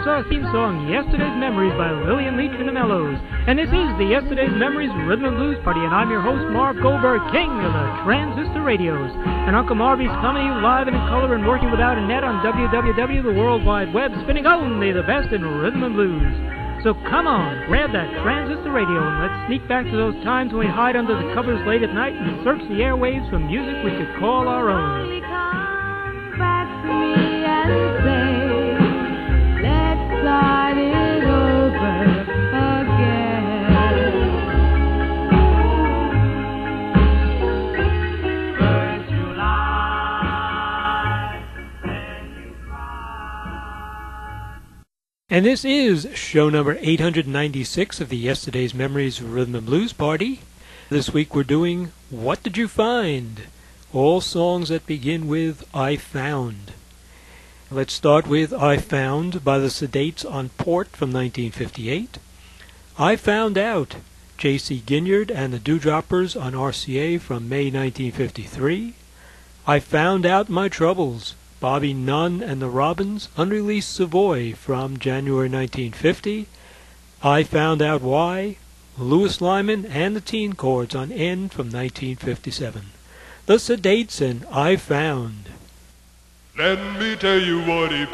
our theme song, Yesterday's Memories by Lillian Leach and the Mellows. And this is the Yesterday's Memories Rhythm and Blues Party, and I'm your host, Marv Goldberg, king of the transistor radios. And Uncle Marvy's coming to you live and in color and working without a net on WWW, the World Wide Web, spinning only the best in rhythm and blues. So come on, grab that transistor radio and let's sneak back to those times when we hide under the covers late at night and search the airwaves for music we could call our own. Come back to me and say, let's start it over again. First you lie, then you cry. And this is show number 896 of the Yesterday's Memories Rhythm and Blues Party. This week we're doing What Did You Find? All songs that begin with I Found. Let's start with I Found by the Sedates on Port from 1958. I Found Out, J.C. Ginyard and the Dewdroppers on RCA from May 1953. I Found Out My Troubles, Bobby Nunn and the Robins, unreleased Savoy from January 1950. I Found Out Why, Louis Lyman and the Teen Chords on End from 1957. The Sedates and I Found. Let me tell you what he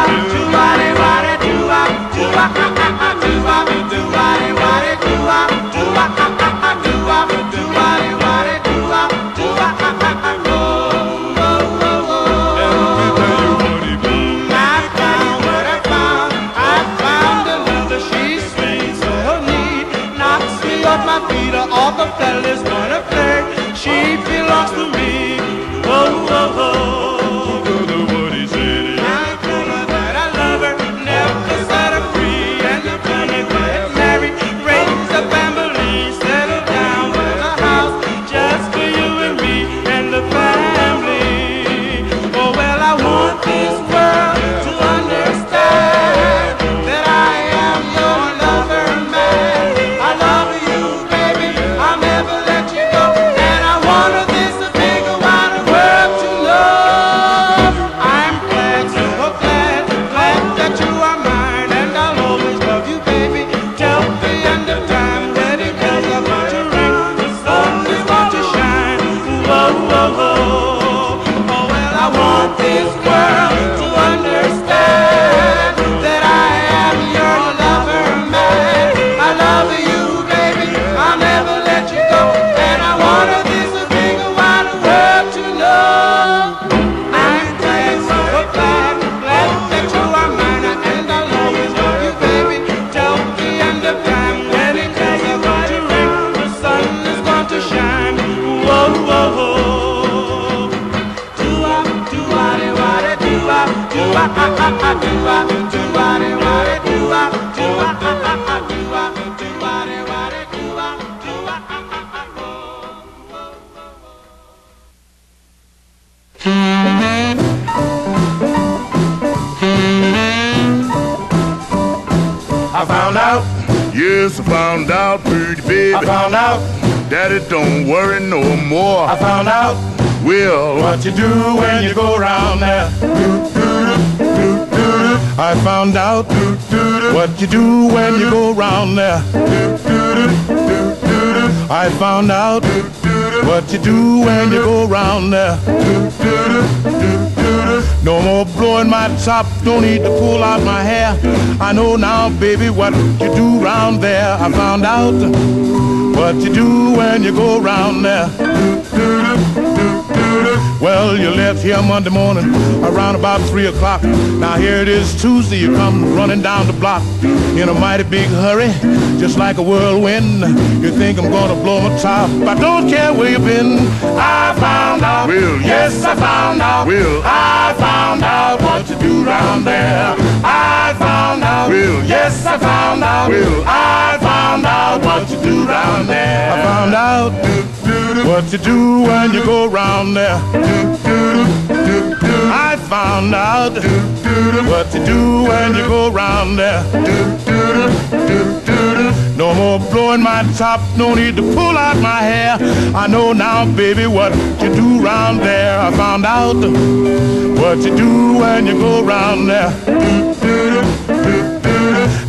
All the fellas wanna flirt. She belongs to me. Oh, oh, oh. You know what he said. I told her that I love her, never set her free. And you're gonna get married, raise a family, settle down with a house just for you and me and the family. Oh, well, I want this world to understand that I am your lover man. I love you, baby. I'll never let you go. And I wanted this to take a while of work to know. I'm glad, so glad, glad that you are mine. And I'll always love you, baby, till the end of time. Wedding bells are about to ring, the sun is about to shine. Whoa, whoa, whoa. Oh, well, I want this world to understand that I am your lover man. I love you, baby, I'll never let you go. And I wanted this to take a while of work to know. I'm glad, so glad, glad that you are mine. And I'll always love you, baby, till the end of time. Wedding bells are about to ring, the sun is going to shine. Whoa, whoa, whoa. Do-wop, do-wop-de-wop, do-wop, do-wop, do-wop, do-wop, do-wop-de-wop, do-wop, do-wop, do-wop, do-wop-de-wop, do-wop, do-wop, I found out. Yes, I found out, pretty baby. I found out. Daddy don't worry no more. I found out Will, what you do when you go around there. I found out what you do when you go around there. I found out what you do when you go around there. No more blowing my top, no need to pull out my hair. I know now, baby, what you do round there. I found out what you do when you go round there. Well, you left here Monday morning around about 3 o'clock. Now here it is Tuesday, you come running down the block in a mighty big hurry, just like a whirlwind. You think I'm gonna blow my top, I don't care where you've been. I found out, Will, yes, I found out, Will, I found out what you do round there. I found out, Will, yes, I found out, Will, I found out what you do round there. I found out what you do when you go round there. I found out what you do when you go round there. No more blowing my top, no need to pull out my hair. I know now, baby, what you do round there. I found out what you do when you go round there.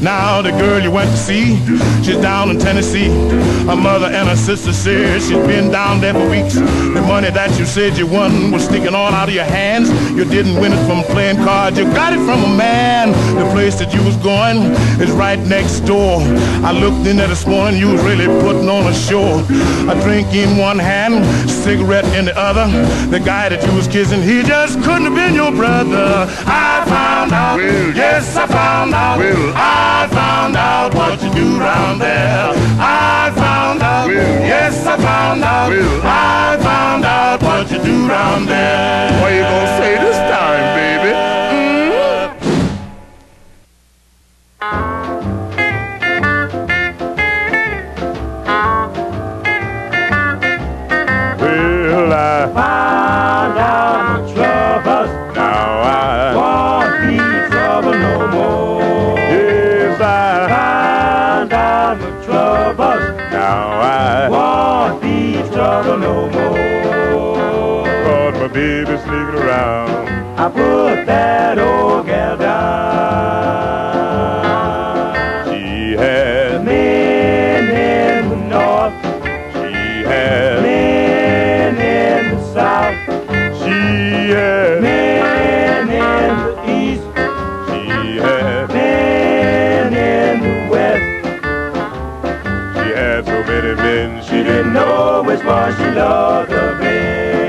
Now the girl you went to see, she's down in Tennessee. Her mother and her sister said she's been down there for weeks. The money that you said you won was sticking all out of your hands. You didn't win it from playing cards, you got it from a man. The place that you was going is right next door. I looked in there this morning, you was really putting on a show. A drink in one hand, cigarette in the other. The guy that you was kissing, he just couldn't have been your brother. I found out, yes I found out, I found out what you do round there. I found out, yes I found out, I found out what you do round there. What you gonna say this time, baby? Well, I Found out the troubles. now I Won't be trouble no more. yes I Found out the troubles. now I Won't be trouble no more. caught my baby sneaking around. I put that old gal down. She had Men in the north, she had men in the south, she had men in the east, she had men in the west. she had so many men She didn't know which one she loved the best.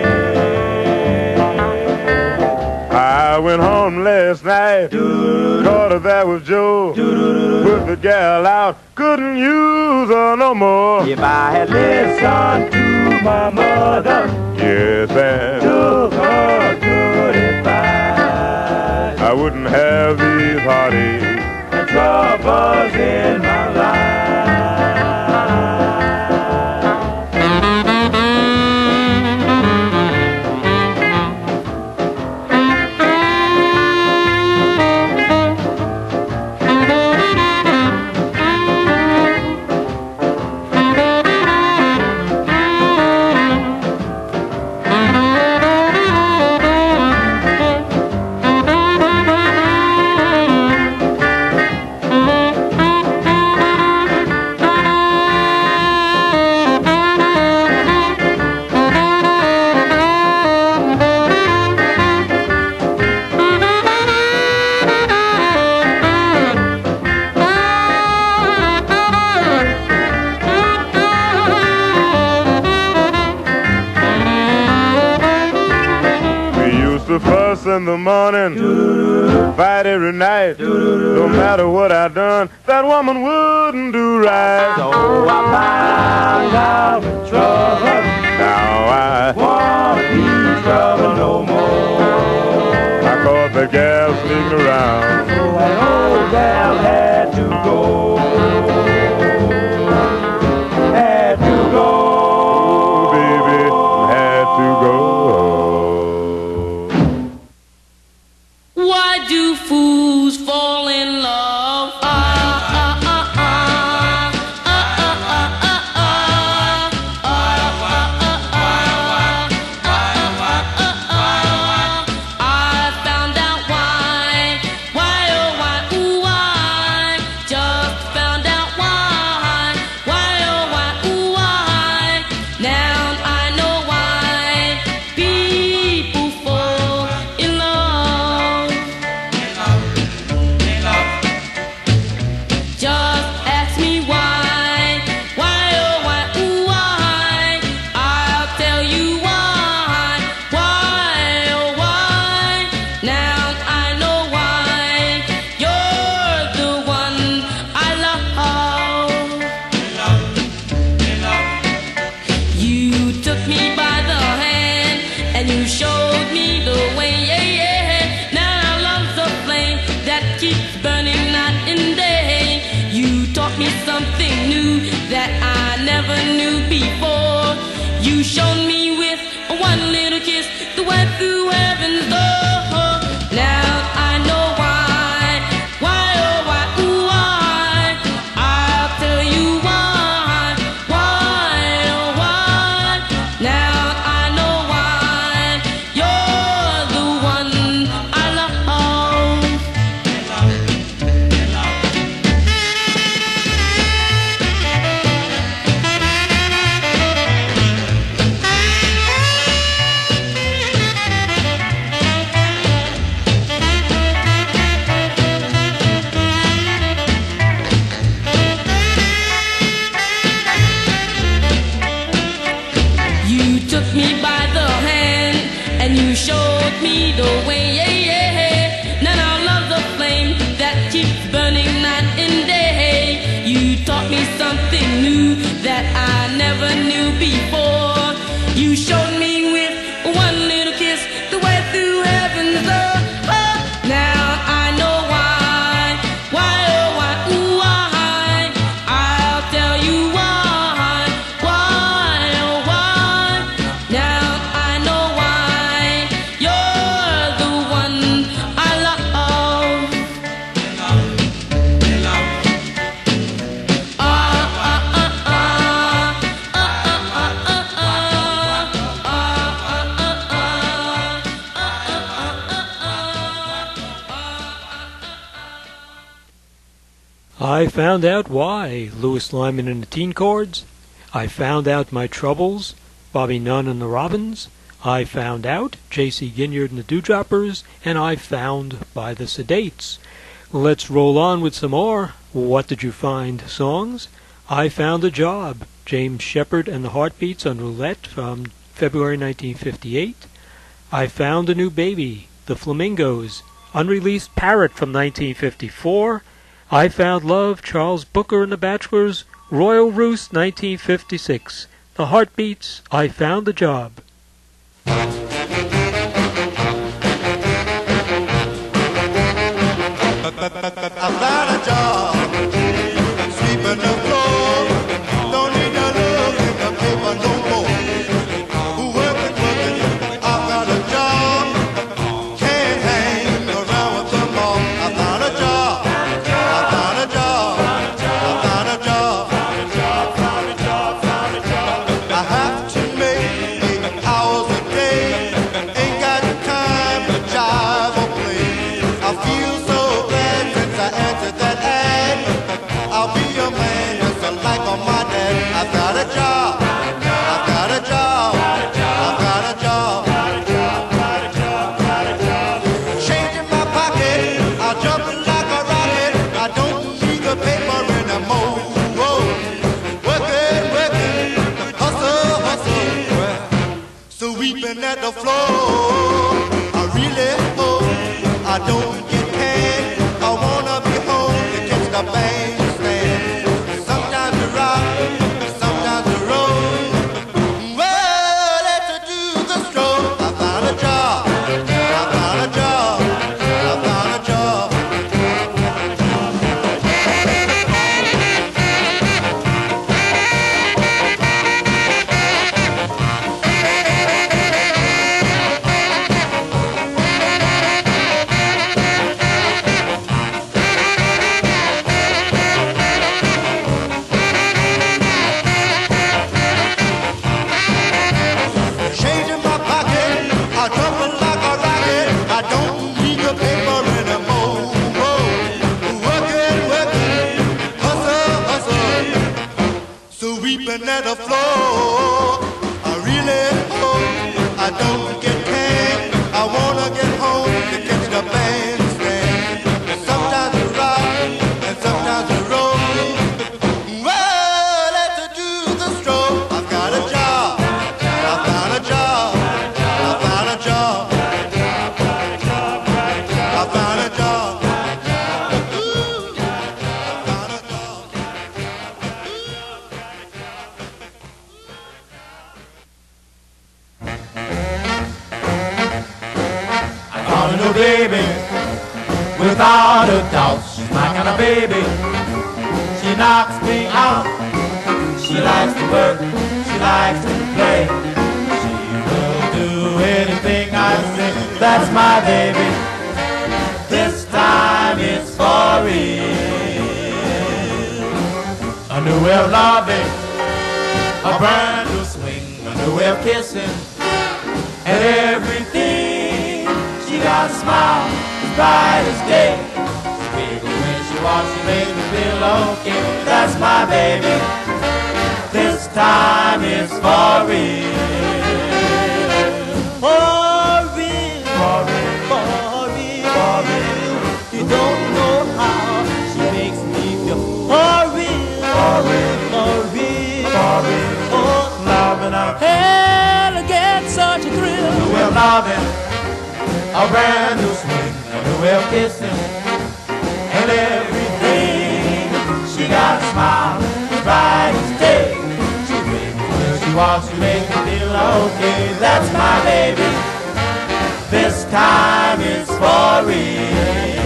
I went home last night, caught her there with Joe. Put the gal out, couldn't use her no more. If I had listened to my mother, Yes, and took her good advice, I wouldn't have these heartaches. and troubles in my life. Fuss in the morning, fight every night. No matter what I done, that woman wouldn't do right. So I found out the trouble. Now I Won't be trouble no more. I caught the gal sneaking around. So that old gal had to go. Had to go. Oh, baby, had to go. Why do fools fall in love? I found out why, oh why, ooh why, just found out why, oh why, ooh why. Now I know why people fall in love. Just ask me why, oh why, ooh why. I'll tell you why, oh why. Now I know why you're the one I love. You took me by the hand and you showed me the way. Now our love's a flame that keeps burning night and day. You taught me something new that I never knew before. You showed me with one little kiss the way through heaven's door. Now I know why, oh why, ooh why. I'll tell you why, oh why. Now me by the hand and you showed me the way. Now I love the flame that keeps burning night and day. You taught me something new that I never knew before. You showed me with one little kiss the way through heaven's door. Oh, now I know why, oh why, ooh, why. I'll tell you why, oh why. Now I know why you're the one I love. I found out why, Louis Lyman and the Teen Chords. I found out my troubles, Bobby Nunn and the Robins. I found out, J.C. Ginyard and the Dewdroppers. And I found by the Sedates. Let's roll on with some more What Did You Find songs. I Found a Job, James Shepard and the Heartbeats on Roulette from February 1958. I Found a New Baby, the Flamingos, unreleased Parrot from 1954. I Found Love, Charles Booker and the Bachelors, Royal Roost, 1956. The Heartbeats, I Found a Job. I found a job, sweeping the floor. Don't need to look in the paper no more. Working, I found a job. Can't hang around with them all. I found a job. I have to make 8 hours a day. Ain't got time to jive or play. I feel so glad since I answered that ad. I'll be a man just like on my dad. I've got a job. I've got a job. I've got a job. Changing my pocket. I'll jump like a rocket. I don't need the paper anymore. Sweeping at the floor. I really hope I don't get canned. I wanna be home to catch the bandstand. Sometimes you rock, sometimes you roll. Well, let's do the stroll. I found a job. I found a job. I found a job. Changing my pocket, I jumping like a rocket. I don't need the paper anymore. Working, hustle. Sweeping at the floor. I really hope I don't get canned. I wanna get home to catch the bandstand. Sometimes you rock and sometimes you roll. Well, let's do the stroll. I've got a job. I found a job. I found a job. I found a job. Ooh, I found a job. I found a new baby, without a doubt. She's my kind of baby. She knocks me out. She likes to work. She likes to play. She will do anything I say. That's my baby. This time it's for real. A new way of loving, a brand new swing, a new way of kissing, and everything. She got a smile as bright as day. She giggles when she walks, she makes me feel okay. That's my baby. This time it's for real. For real, for real, for real, for real. You don't know how she makes me feel. For real, for real, for real, for real. Oh, loving her hell again. loving, a brand new swing, a new way of kissing, and everything. She got a smile as bright as day. She makes me when she walks, she makes me feel okay. That's my baby. This time it's for real.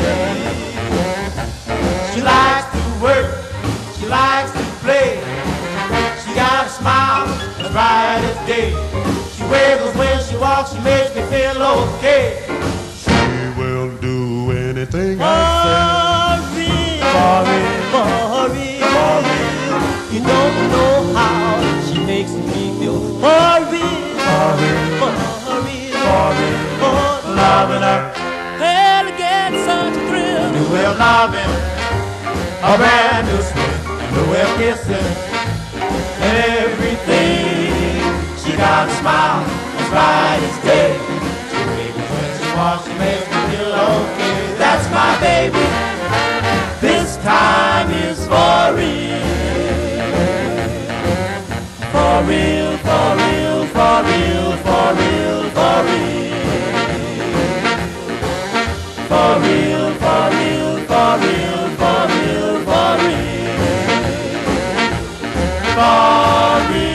She likes to work, she likes to play. She got a smile as bright as day. She wiggles when she walks, she makes me feel okay. She will do anything I For real, for real, for real. You don't know how she makes me feel for real, for real, for real, for real. Loving her, well, I get such a thrill. A new way of loving, a brand new swing, a new way of kissing, and everything. She got a smile as bright as day. She makes me when she walks, she makes me feel okay. That's my baby. This time is for real. For real, for real, for real, for real, for real. For real, for real, for real, for real, for real. For real.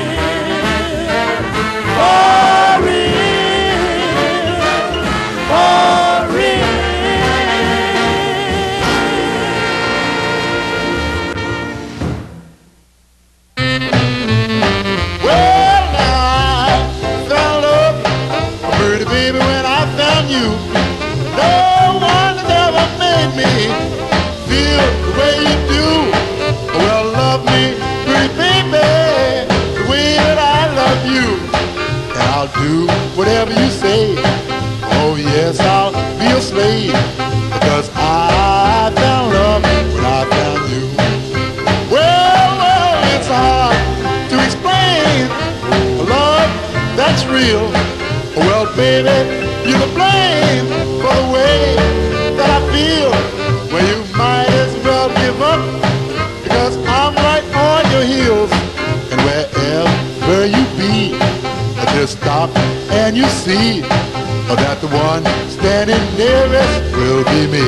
Do whatever you say. Oh yes, I'll be a slave, because I found love when I found you. Well, it's hard to explain a love that's real. Well, baby, you're to blame for the way that I feel. Well, you might as well give up, because I'm right on your heels. And wherever you be, just stop and you see that the one standing nearest will be me.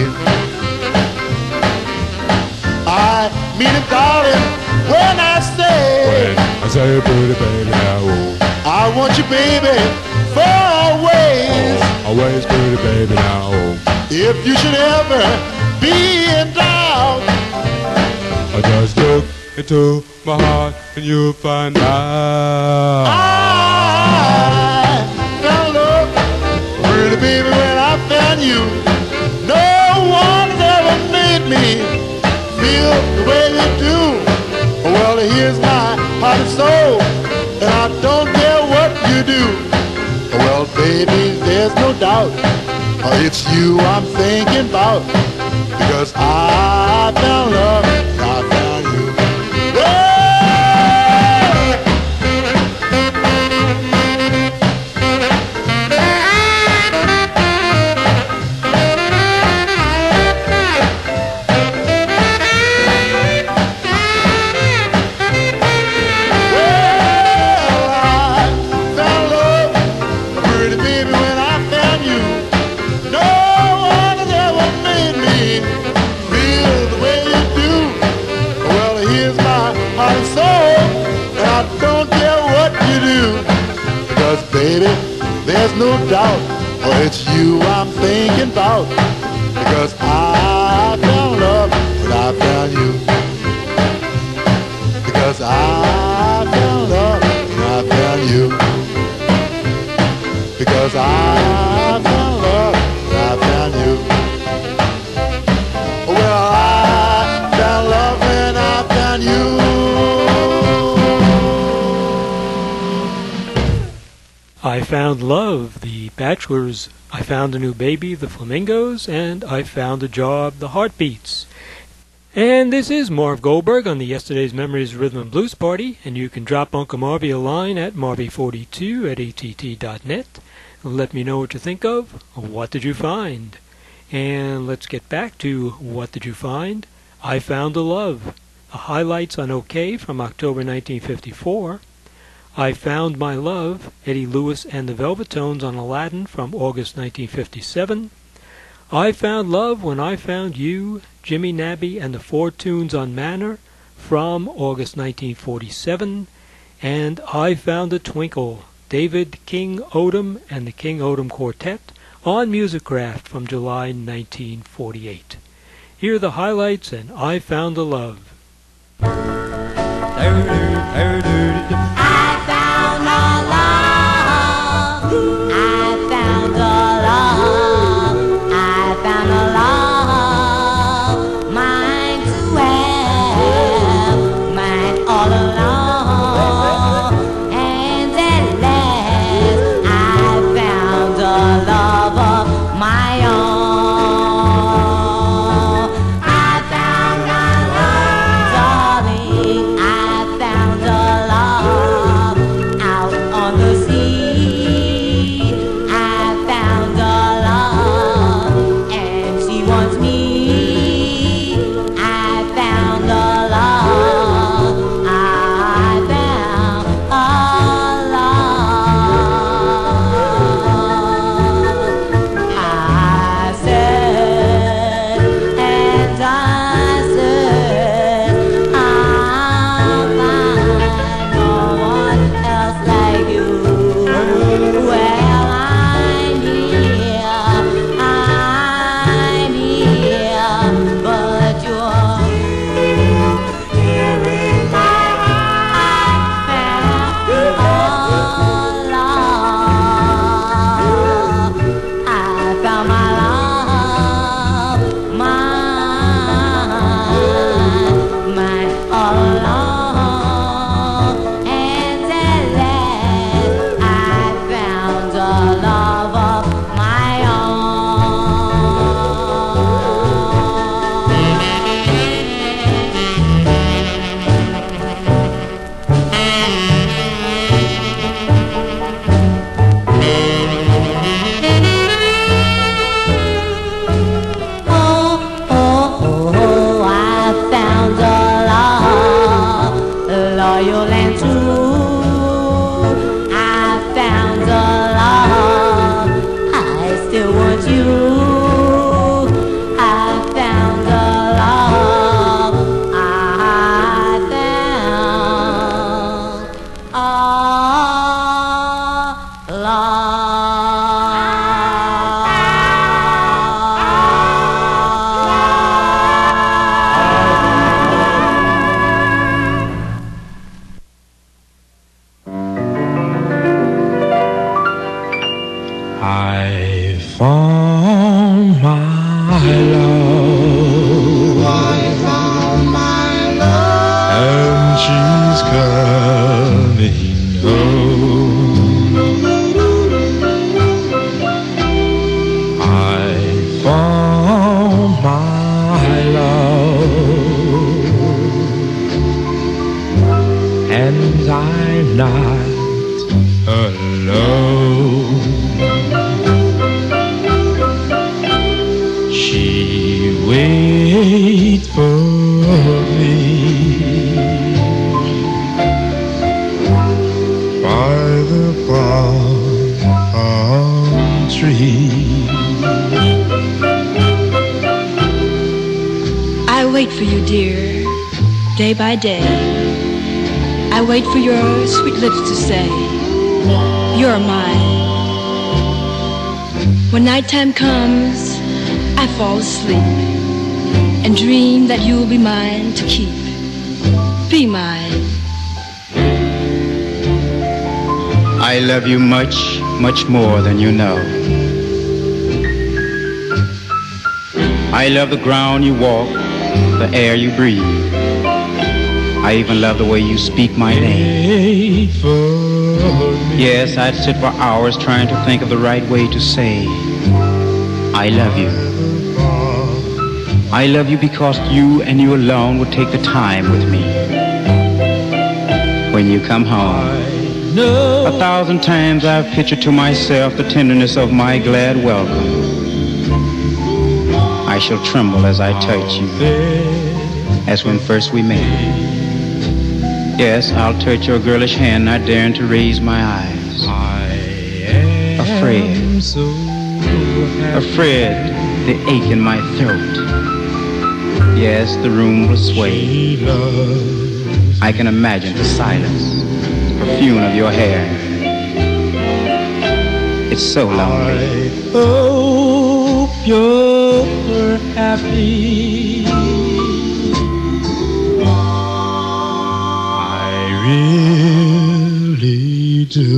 I mean it, darling, when I say, pretty baby, now. I want you, baby, for always. Always, pretty baby, now. If you should ever be in doubt, just look into my heart and you'll find out. Pretty baby, when I found you, no one's ever made me feel the way you do. Well, here's my heart and soul, and I don't care what you do. Well, baby, there's no doubt, it's you I'm thinking about, because I found love, I found you. Baby, there's no doubt, it's you I'm thinking about, because I found love when I found you. Because I found love when I found you. Because I found love when I found you. Well, I found love when I found you. I Found Love, The Bachelors, I Found a New Baby, The Flamingos, and I Found a Job, The Heartbeats. And this is Marv Goldberg on the Yesterday's Memories Rhythm and Blues Party, and you can drop Uncle Marvy a line at marvy42@att.net. Let me know what you think of What Did You Find? And let's get back to What Did You Find? I Found a Love. The highlights on OK from October 1954. I Found My Love, Eddie Lewis and the Velvetones on Aladdin from August 1957. I Found Love When I Found You, Jimmy Nabby and the Four Tunes on Manor from August 1947. And I Found a Twinkle, David King Odom and the King Odom Quartet on Musicraft from July 1948. Here are the highlights and I Found a Love. I found a love. I found a love. I found a love. Mine to have, mine all along. And at last I found a love of my own. I found a love, darling. I found a love out on the sea. I found a love and she wants me. I found a love. I found a love. I said and I said I'll find no one else like you. Well, I'm here, but you're here in my heart. I found a love. I found my love, mine all along. And at last I found a love of my own. Oh, I found a love, loyal and true. I found a love, I still want you. I found a love, I found a I found my love, and she's coming home. I found my love, and I'm not alone. She waits for me by the palm tree. I wait for you, dear, day by day. I wait for your sweet lips to say, you're mine. When nighttime comes, I fall asleep and dream that you'll be mine to keep. Be mine. I love you much, much more than you know. I love the ground you walk, the air you breathe. I even love the way you speak my name. Yes, I'd sit for hours trying to think of the right way to say, I love you. I love you because you and you alone would take the time with me. When you come home, 1,000 times I've pictured to myself the tenderness of my glad welcome. I shall tremble as I touch you, as when first we met. Yes, I'll touch your girlish hand, not daring to raise my eyes. Afraid. So Afraid, the ache in my throat. Yes, the room will sway. I can imagine the silence, the perfume of your hair. It's so lonely. I hope you're happy. I really do.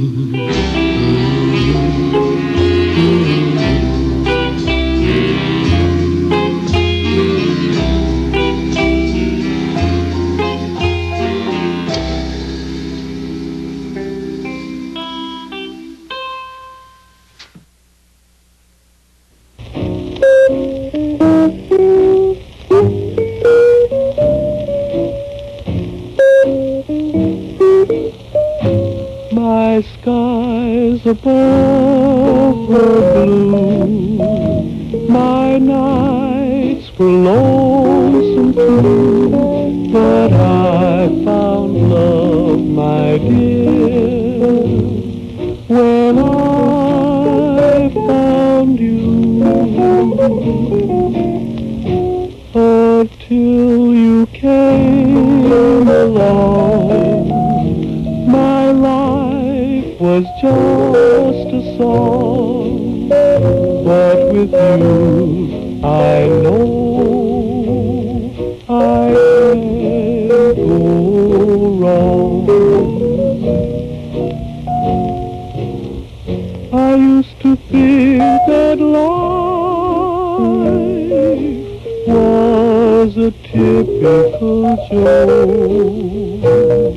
My skies above were blue, my nights were lonesome too, but I found love, my dear, when I found you. Until you came along, my life was just a song, but with you I know I can't go wrong. I used to think that life was a typical joke.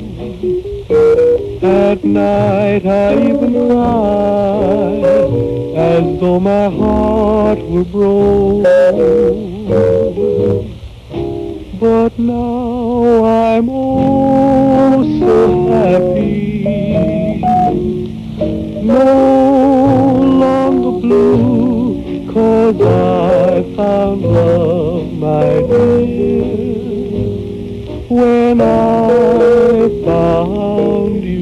At night I even cried as though my heart were broke. But now I'm oh so happy, no longer blue, 'cause I found love, my dear, when I found you.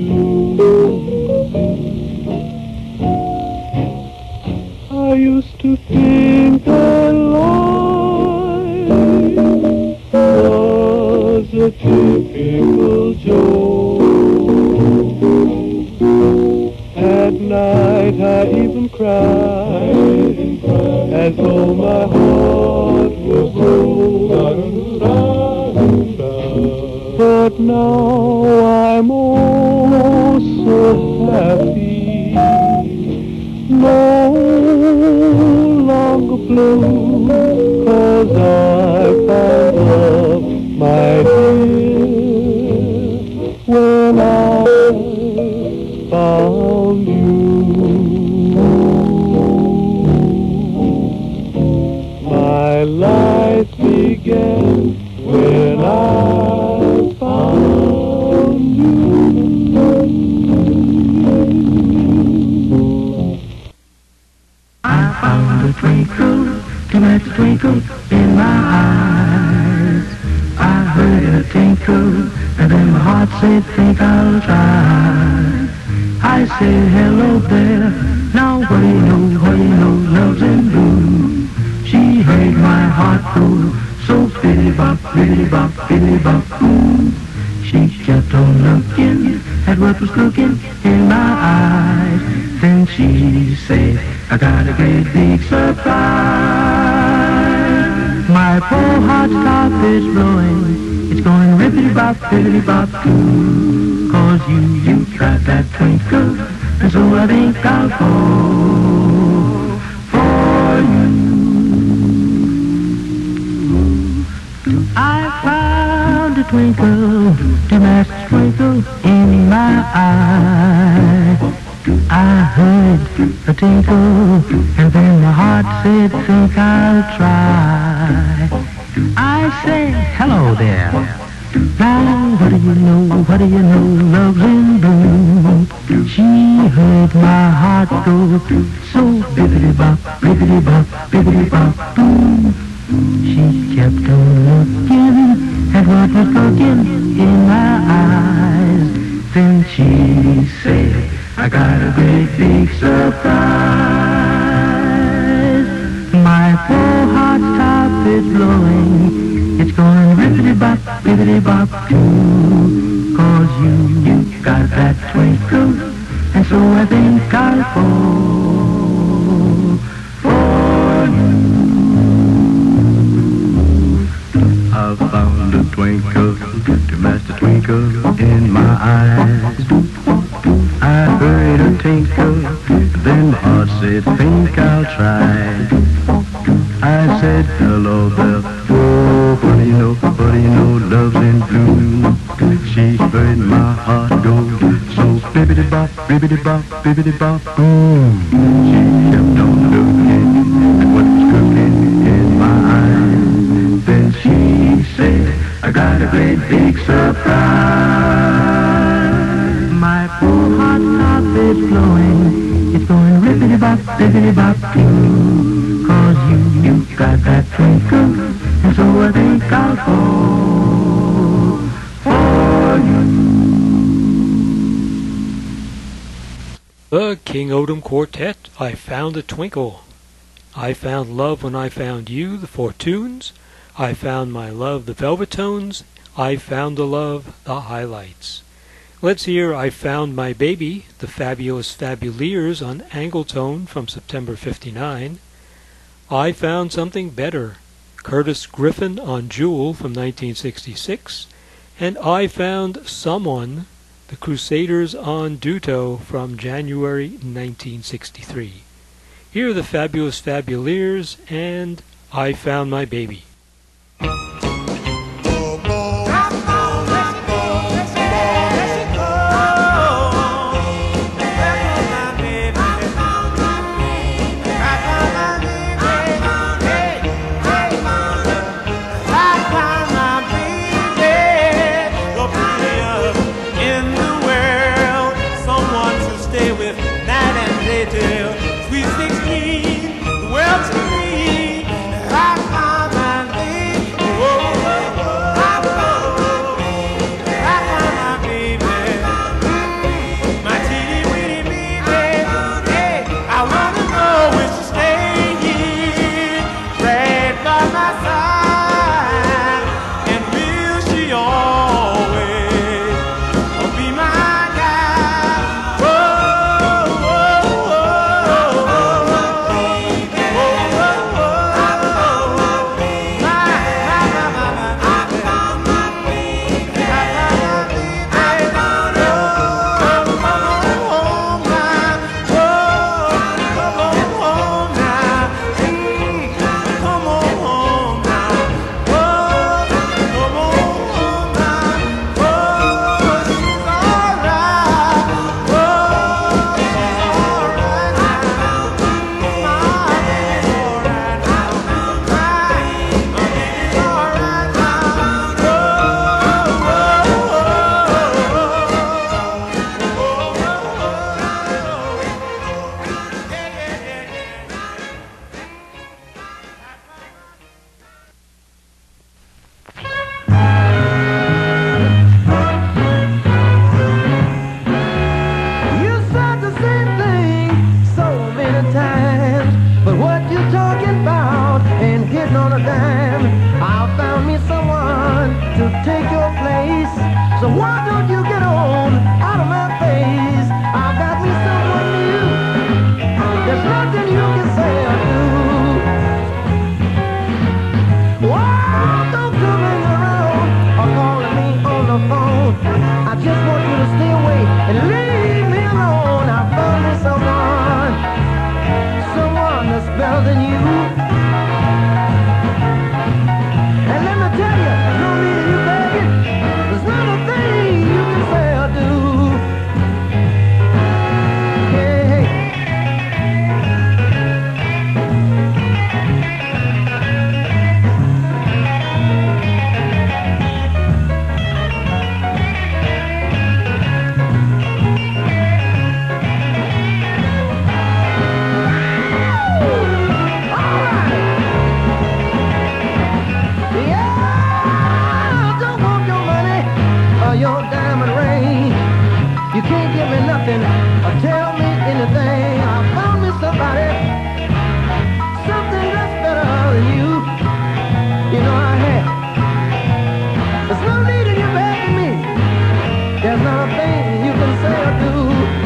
I used to think that life was a typical joke. At night I even cried as though my heart was broke. But now I'm oh so happy, no longer blue, 'cause I found love, my dear, when I found you. My life began when I found you. I found a twinkle, a twinkle in my eyes. I heard a tinkle, and then my heart said, think I'll try. I said, hello there, now what do you know, love's in bloom. She heard my heart go, so biddly-bop, biddly-bop, biddly-bop, boom. She kept on looking at what was cooking in my eyes. Then she said, I got a great big surprise. My poor heart stop is blowing, it's going rippity-bop, biddly-bop, boom. 'Cause you got that twinkle, and so I think I'll fall for you. I found a twinkle, to match the twinkle in my eye. I heard a tinkle, and then my heart said, think I'll try. I said, hello there, now what do you know, love's in bloom. She heard my heart go, so bibbidi-bop, bibbidi-bop, bibbidi-bop, boom. She kept on looking at what was cooking in my eyes. she said, I got a great big surprise. My poor heart's top is blowing. It's going rippity-bop, bippity-bop too. 'Cause you got that twinkle, and so I think I'll fall for you. I found a twinkle to match the twinkle in my eyes. I heard a tinkle, then my heart said, think I'll try. I said, hello there, oh, what do you know, love's in bloom. She heard my heart go, so bibbidi-bop, bibbidi-bop, bibbidi-bop, boom. She kept on looking at what was cooking in my eyes. Then she said, I got a great big surprise. My poor heart top is glowing. It's going rippity-bop, bibbidi-bop too. 'Cause you got that twinkle, and so I think I'll fall for you. The King Odom Quartet, I Found a Twinkle. I Found Love When I Found You, the Four Tunes. I Found My Love, the Velvetones. I Found the Love, the Highlights. Let's hear I Found My Baby, the Fabulous Fabuleers on Angletone from September '59. I Found Something Better, Curtis Griffin on Jewel from 1966. And I Found Someone, the Crusaders on Duto from January 1963. Here are the Fabulous Fabuleers and I Found My Baby. Sweet 16, the world to me. I found my give me nothing or tell me anything. I found me somebody, something that's better than you. You know I have. There's no need in you begging me. There's not a thing you can say or do.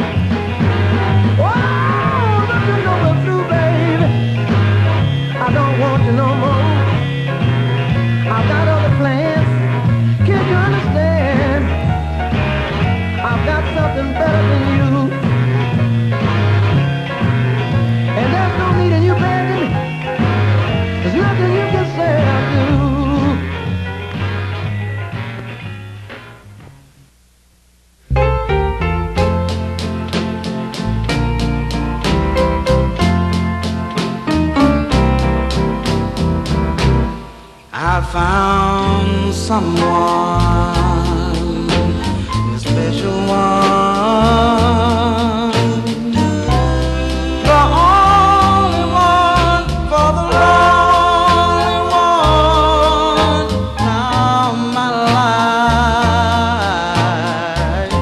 Oh, nothing's over through, baby. I don't want you no more. I've got other plans. Can't you understand? I've got something better than you. And there's no need in you begging me. There's nothing you can say or do. I found someone, a special one, the only one for the lonely one. Now my life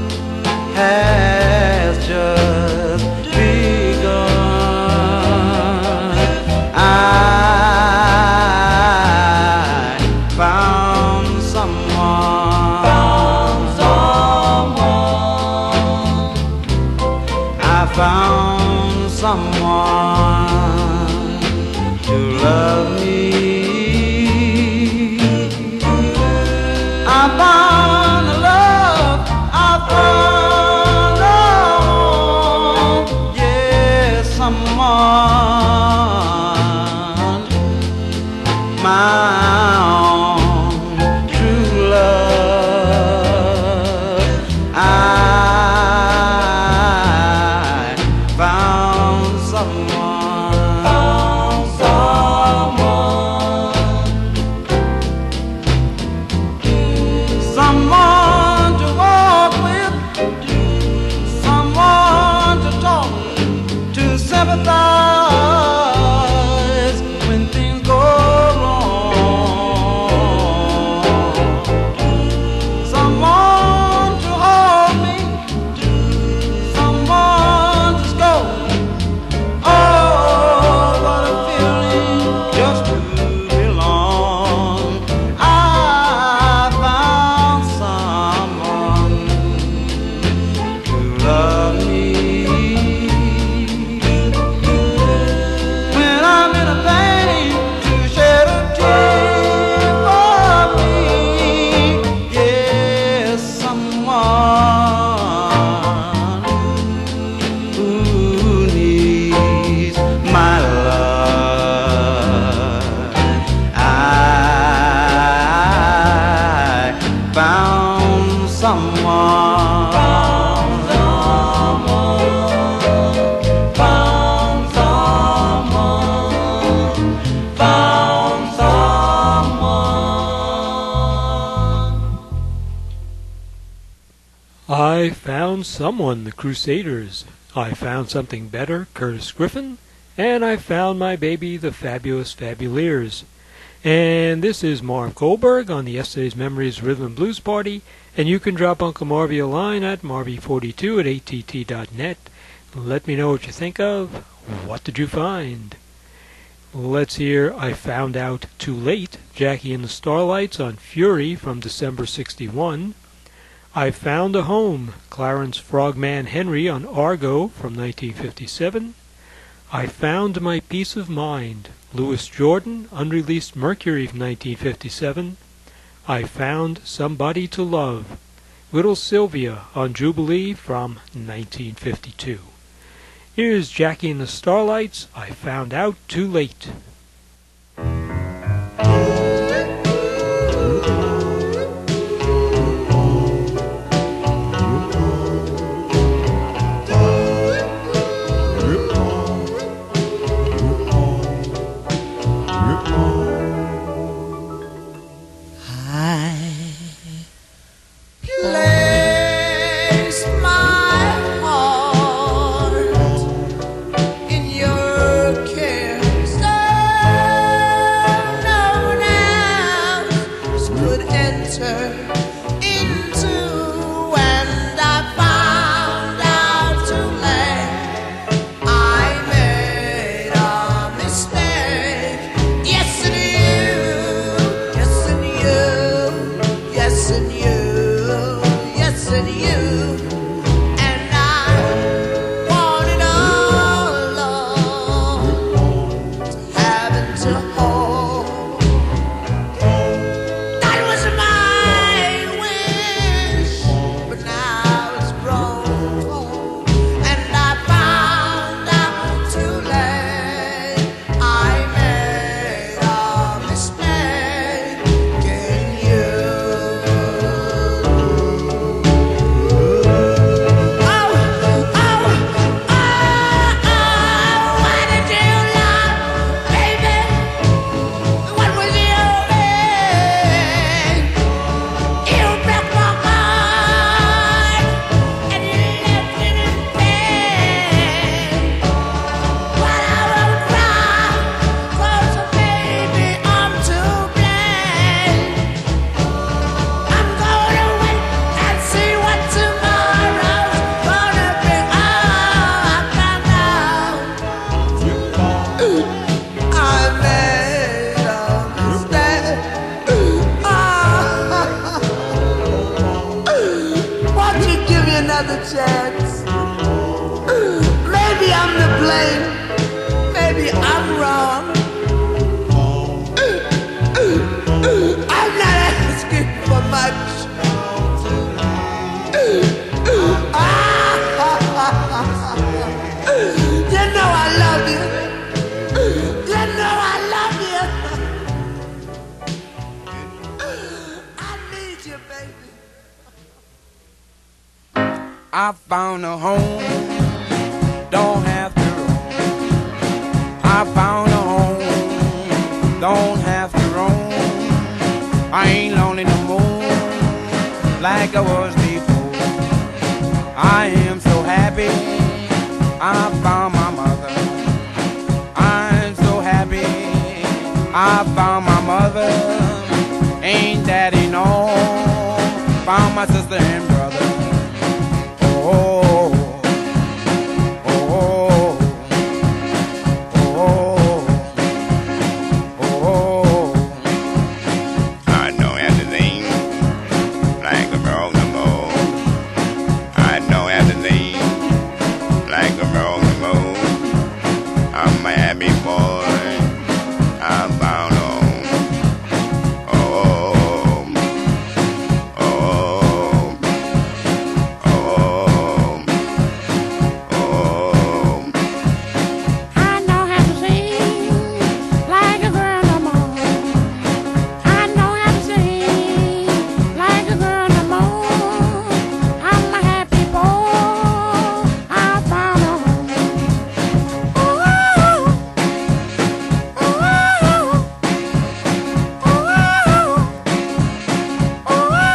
has just begun. I found someone. I found someone to love me. I found love. I found love. Yes, someone. My true love. I found someone. Someone to walk with, someone to talk, to sympathize when things go wrong. Someone to hold me, someone to scold. Oh, what a feeling just to belong. I found someone to love me. When I'm in a pain, to shed a tear for me. Yes, someone who needs my love. I found someone. I Found Someone, the Crusaders. I Found Something Better, Curtis Griffin. And I Found My Baby, the Fabulous Fabuleers. And this is Marv Goldberg on the Yesterday's Memories Rhythm and Blues Party. And you can drop Uncle Marvy a line at marvy42 at att.net. Let me know what you think of What Did You Find? Let's hear I Found Out Too Late, Jackie and the Starlights on Fury from December 61. I Found a Home, Clarence Frogman Henry on Argo from 1957. I Found My Peace of Mind, Louis Jordan, unreleased Mercury from 1957. I Found Somebody to Love, Little Sylvia on Jubilee from 1952. Here's Jackie and the Starlights, I Found Out Too Late. Place my heart in your care. another chance. Maybe I'm to blame. Maybe I'm wrong. I'm not asking for much. You know I love you. You know I love you. I need you, baby. I found a home, don't have to roam. I found a home, don't have to roam. I ain't lonely no more, like I was before. I am so happy, I found my mother. I'm so happy, I found my mother. Ain't daddy no, found my sister and brother. Oh, oh, oh, oh, oh, oh. I know everything like a broken bow. I know everything like a broken bow. I'm a happy boy. I'm bound home. Oh, oh, oh, oh. I know how to sing like a girl no more. I know how to sing like a girl no more. I'm a happy boy. I found a home. Oh, oh, oh, oh, oh, oh.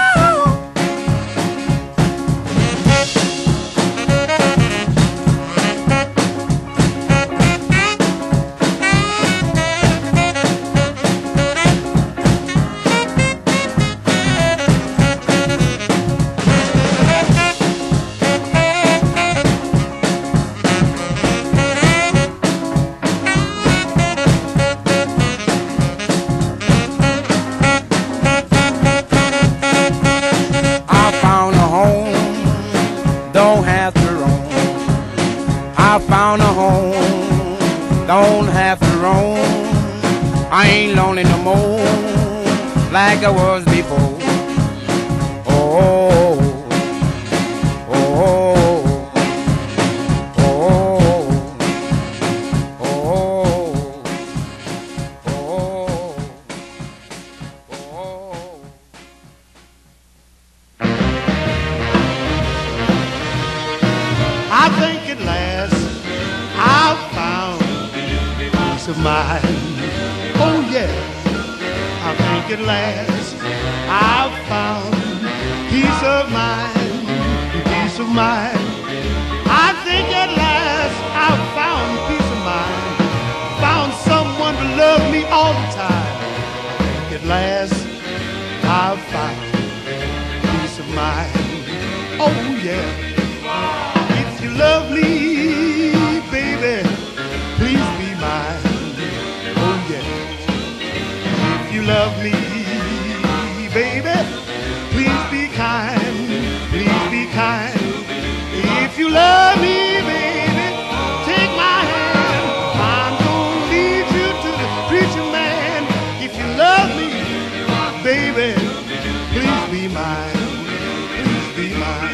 I found a home, don't have to roam. I found a home, don't have to roam. I ain't lonely no more, like I was before. Oh, oh, oh, oh, oh, oh. I think at last I've found peace of mind. Oh yes, I think at last I've found peace of mind, peace of mind. I think at last I've found peace of mind, found someone to love me all the time. I think at last I've found peace of mind. Oh yeah. If you love me, baby, please be mine. Oh yeah. If you love me, baby, please be kind. Please be kind. If you love me, baby, take my hand. I'm gonna lead you to the preacher man. If you love me, baby, please be mine. Please be mine.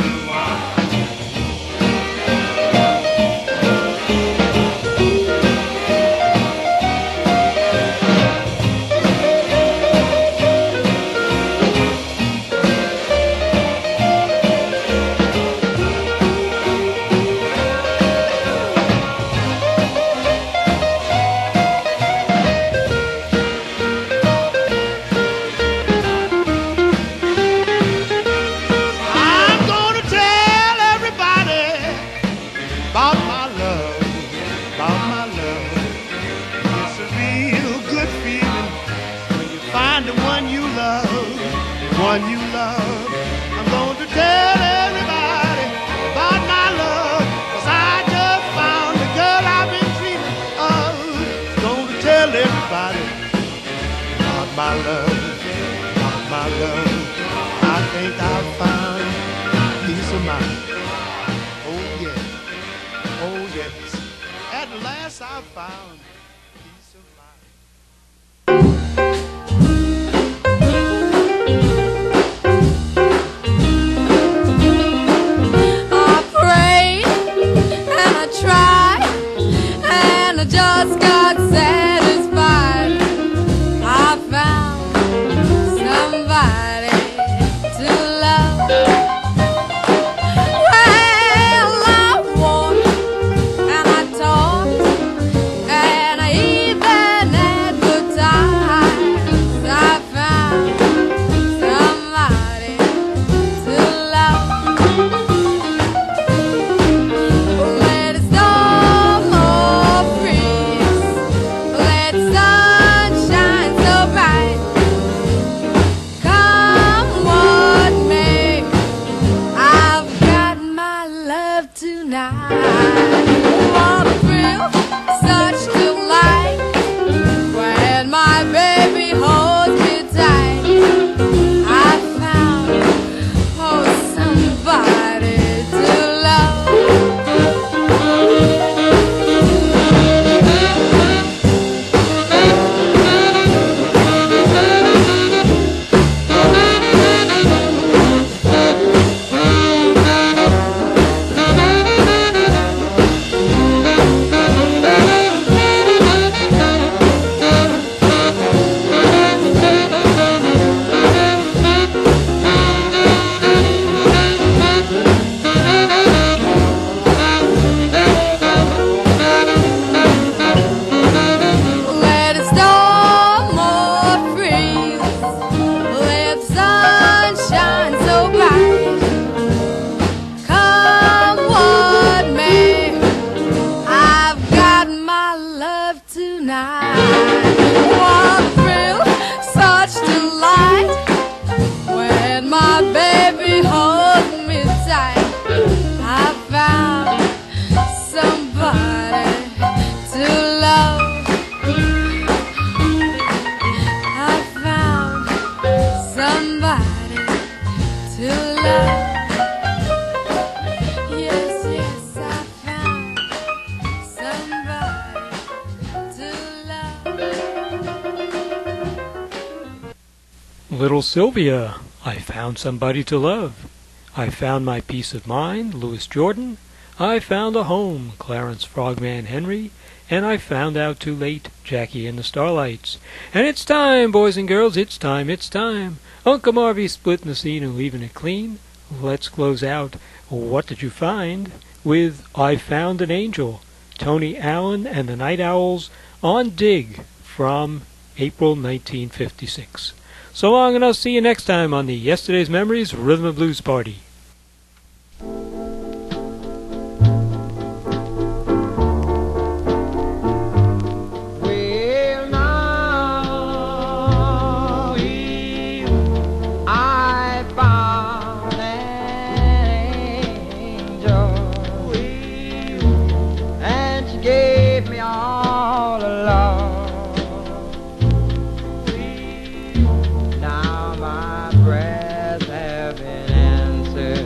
One you love. I'm going to tell everybody about my love, 'cause I just found the girl I've been dreaming of. Going to tell everybody about my love, about my love. I think I found peace of mind. I found peace of mind. I prayed and I tried and I just got satisfied. I found somebody to love. Well, I walked and I talked and I even advertised. I found somebody to love. Let it storm or breeze, let sun shine so bright. Come what may, I've got my love tonight. What a thrill, such delight, when my baby holds me tight. I found, oh, somebody to love. Let it storm or freeze, let the sun shine so bright. Come what may, I've got my love tonight. What a thrill, such delight, when my baby holds me tight. I found somebody to love. I found somebody to love. Yes, yes, I found somebody to love. Little Sylvia, I found somebody to love. I found my peace of mind, Louis Jordan. I found a home, Clarence Frogman Henry. And I found out too late, Jackie and the Starlights. And it's time, boys and girls, it's time, it's time. Uncle Marvy's splitting the scene and leaving it clean. Let's close out What Did You Find with I Found an Angel, Tony Allen and the Night Owls on Dig from April 1956. So long, and I'll see you next time on the Yesterday's Memories Rhythm and Blues Party. Well, now I found an angel, and she gave me all alone. Now my prayers have been answered.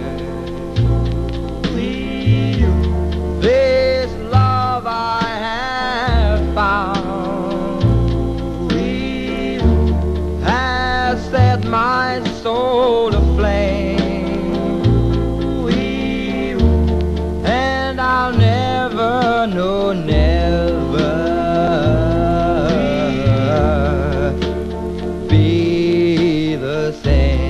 This love I have found has set my soul aflame, and I'll never, no, never be the same.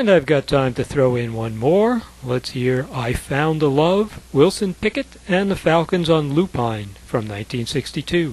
And I've got time to throw in one more. Let's hear I Found a Love, Wilson Pickett and the Falcons on Lupine from 1962.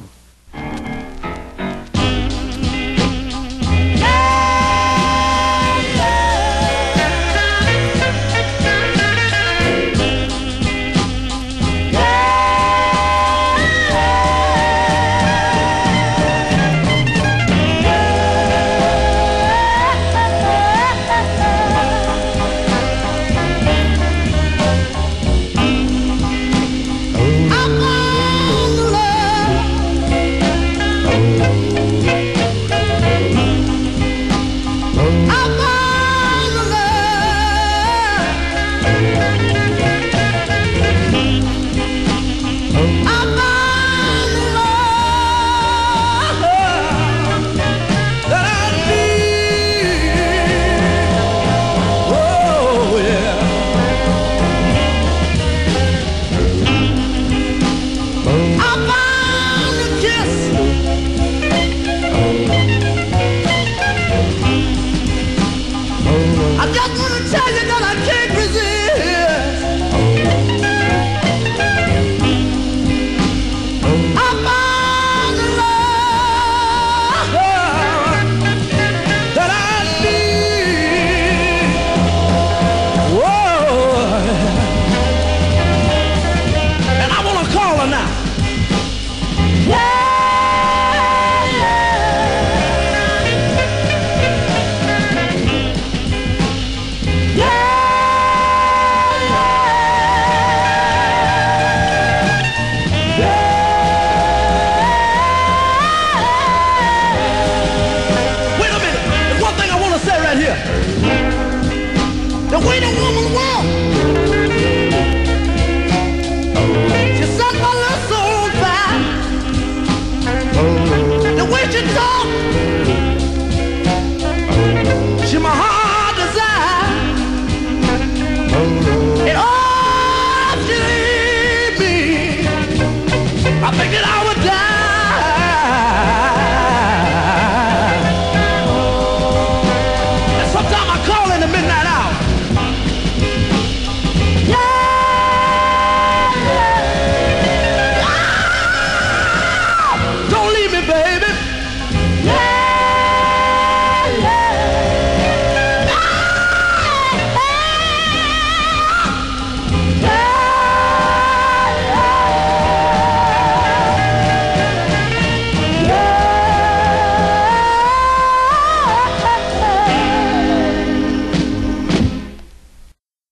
I figured I would